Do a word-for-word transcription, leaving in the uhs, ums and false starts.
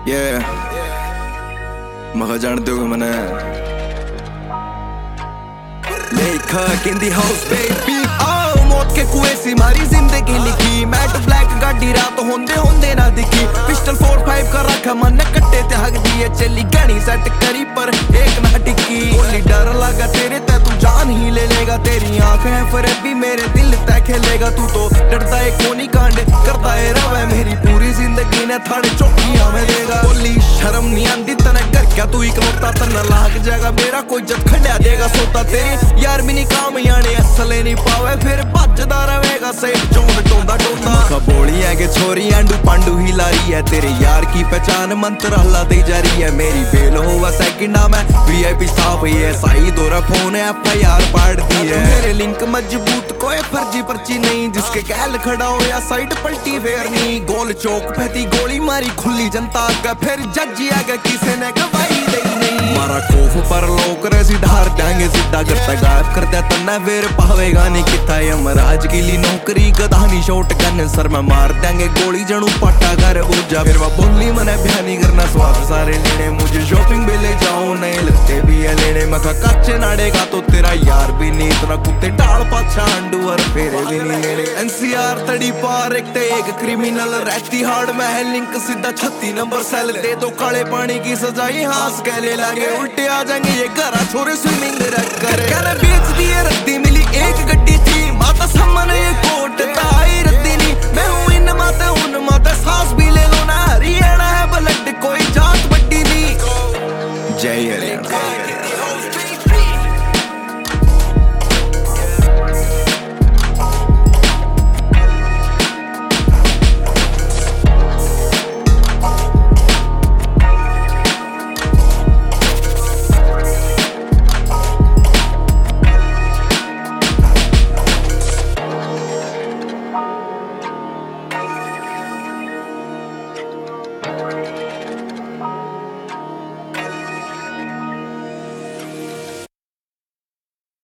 Yeah, मखा जानते हो मैंने लेखा in the house baby। आओ मौत के कुएं से मारी जिंदगी लिखी, मैट ब्लैक गाड़ी रात होंदे होंदे ना दिखी, पिस्टल फोर फाइव का रखा मन कट्टे ते हक दिए चली गणी सेट करी पर एक ना टिकी। बोली डर लगा तेरे ते तू जान ही ले लेगा, तेरी आंख है फिर भी मेरे दिल तय खेलेगा। तू तो डरता है कोनी कांड करता है रवे, मेरी पूरी जिंदगी ने थाड़े चौकियां में देगा। बोली शर्म नहीं आंदी तने कर क्या तू इकलौता, तना लाग जाएगा मेरा कोई जब खड़ा देगा सोता। तेरे यार भी नहीं काम याने असले नहीं पावे, फिर भजदा रहेगा से चौंद टोंदा टोंदा। मखा बोली है कि छोरी आंडू पांडू ही ला रही है, तेरे यार की पहचान मंत्र हल्ला दे जा रही है। मेरी बेल होगा सेकंडा में वीआईपी स्टाफ ही है, साई दोरा फोन एफ आई आर पाड़ दी है। मेरे लिंक मजबूत कोई फर्जी पर्ची नहीं, जिसके गैल खड़ा हो या साइड पलटी फेर नहीं। गोल चौक पे थी गोली मारी खुली जनता का, फिर जज आगे किसी ने गवाही दी नहीं। मारा कोफ पर लोग रसी ढार जाएंगे सीधा करता गायब कर दिया तन्ना, फिर पावेगा नहीं कितना यमराज की ली नौकरी गधानी शॉट गन सर में मार देंगे गोली जनू पट्टा घर ऊर्जा। फिर वह बोली मने ब्याह नहीं करना स्वाद सारे लेने, मुझे शॉपिंग भी ले जाओ नहीं लगते भी है लेने। मखा कच्चे नाड़ेगा तो तेरा यार भी नहीं इतना कुत्ते डाल पाछा अंडू और फेरे भी नहीं लेने। एनसीआर तड़ी पार एक ते एक क्रिमिनल रहती हार्ड में है लिंक सीधा छत्ती नंबर सेल। दे दो काले पानी की सजाई हास कहले लगे उल्टे आ जाएंगे ये घरा छोरे स्विमिंग रख कर। कहने बेच दिए रद्दी मिली एक गड्डी थी, माता सामने ये कोट ताई रद्दी नहीं, मैं हूँ इन माता उन